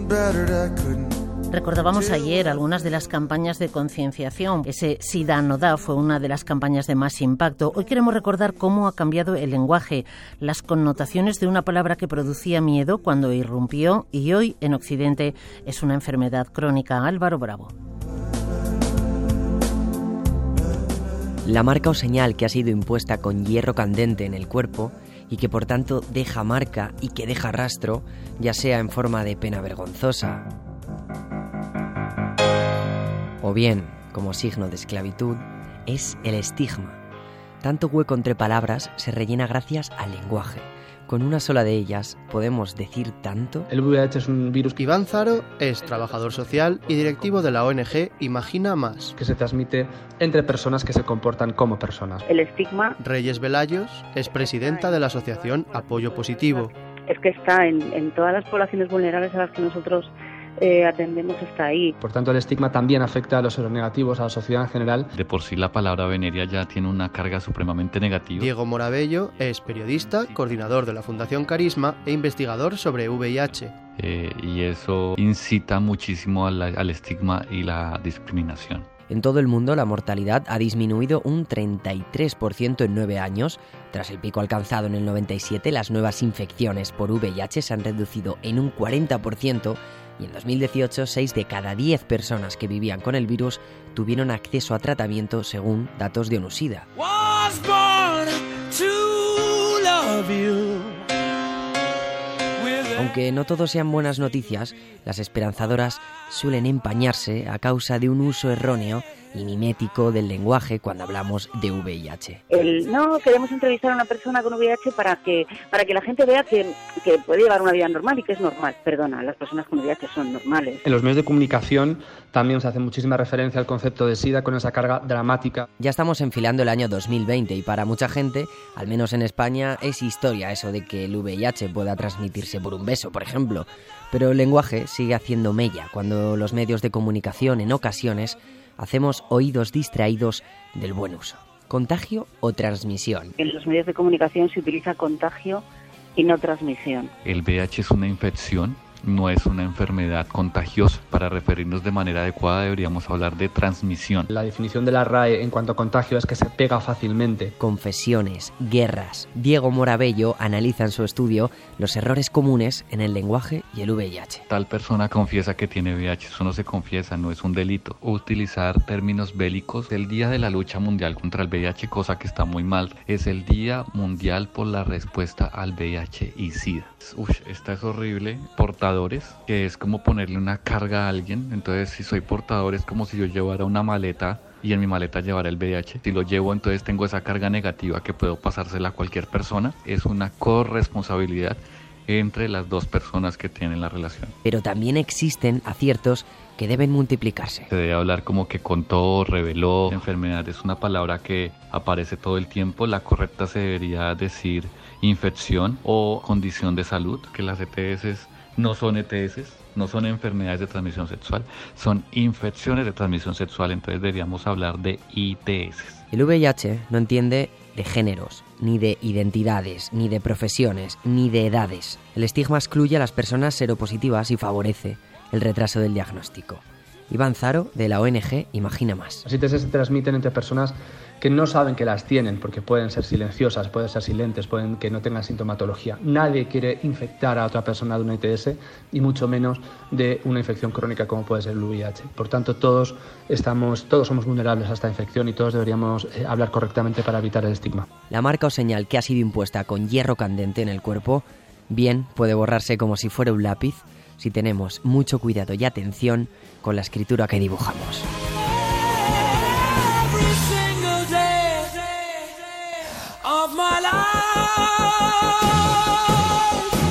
Recordábamos ayer algunas de las campañas de concienciación. Ese SIDA no da fue una de las campañas de más impacto. Hoy queremos recordar cómo ha cambiado el lenguaje, las connotaciones de una palabra que producía miedo cuando irrumpió y hoy en Occidente es una enfermedad crónica. Álvaro Bravo. La marca o señal que ha sido impuesta con hierro candente en el cuerpo y que por tanto deja marca y que deja rastro, ya sea en forma de pena vergonzosa o bien como signo de esclavitud, es el estigma. Tanto hueco entre palabras se rellena gracias al lenguaje. Con una sola de ellas podemos decir tanto. El VIH es un virus. Iván Zaro es trabajador social y directivo de la ONG Imagina Más, que se transmite entre personas que se comportan como personas. El estigma. Reyes Velayos es presidenta de la asociación Apoyo Positivo. Es que está en todas las poblaciones vulnerables a las que nosotros atendemos, está ahí. Por tanto, el estigma también afecta a los seronegativos, a la sociedad en general. De por sí la palabra veneria ya tiene una carga supremamente negativa. Diego Morabello es periodista, coordinador de la Fundación Carisma e investigador sobre VIH. Y eso incita muchísimo al estigma y la discriminación. En todo el mundo la mortalidad ha disminuido un 33% en 9 años. Tras el pico alcanzado en el 97, las nuevas infecciones por VIH se han reducido en un 40% y en 2018 6 de cada 10 personas que vivían con el virus tuvieron acceso a tratamiento según datos de ONU-SIDA. Aunque no todo sean buenas noticias, las esperanzadoras suelen empañarse a causa de un uso erróneo y mimético del lenguaje cuando hablamos de VIH. No, queremos entrevistar a una persona con VIH para que la gente vea que puede llevar una vida normal y que es normal. Perdona, las personas con VIH son normales. En los medios de comunicación también se hace muchísima referencia al concepto de SIDA con esa carga dramática. Ya estamos enfilando el año 2020 y para mucha gente, al menos en España, es historia eso de que el VIH pueda transmitirse por un beso, por ejemplo. Pero el lenguaje sigue haciendo mella cuando los medios de comunicación en ocasiones hacemos oídos distraídos del buen uso. ¿Contagio o transmisión? En los medios de comunicación se utiliza contagio y no transmisión. El VIH es una infección, no es una enfermedad contagiosa. Para referirnos de manera adecuada deberíamos hablar de transmisión. La definición de la RAE en cuanto a contagio es que se pega fácilmente. Confesiones, guerras. Diego Morabello analiza en su estudio los errores comunes en el lenguaje y el VIH. Tal persona confiesa que tiene VIH, eso no se confiesa, no es un delito. Utilizar términos bélicos. El Día de la Lucha Mundial contra el VIH, cosa que está muy mal, es el Día Mundial por la Respuesta al VIH y SIDA. Esta es horrible. Portadores, que es como ponerle una carga a alguien. Entonces, si soy portador es como si yo llevara una maleta y en mi maleta llevara el VIH. Si lo llevo, entonces tengo esa carga negativa que puedo pasársela a cualquier persona. Es una corresponsabilidad entre las dos personas que tienen la relación. Pero también existen aciertos que deben multiplicarse. Se debe hablar como que contó, reveló. Enfermedad es una palabra que aparece todo el tiempo. La correcta se debería decir infección o condición de salud, que las ETS no son ETS, no son enfermedades de transmisión sexual, son infecciones de transmisión sexual, entonces deberíamos hablar de ITS. El VIH no entiende de géneros, ni de identidades, ni de profesiones, ni de edades. El estigma excluye a las personas seropositivas y favorece el retraso del diagnóstico. Iván Zaro, de la ONG Imagina Más. Las ITS se transmiten entre personas que no saben que las tienen, porque pueden ser silenciosas, pueden ser silentes, pueden que no tengan sintomatología. Nadie quiere infectar a otra persona de una ITS y mucho menos de una infección crónica como puede ser el VIH. Por tanto, todos somos vulnerables a esta infección y todos deberíamos hablar correctamente para evitar el estigma. La marca o señal que ha sido impuesta con hierro candente en el cuerpo, bien puede borrarse como si fuera un lápiz si tenemos mucho cuidado y atención con la escritura que dibujamos. Of my life.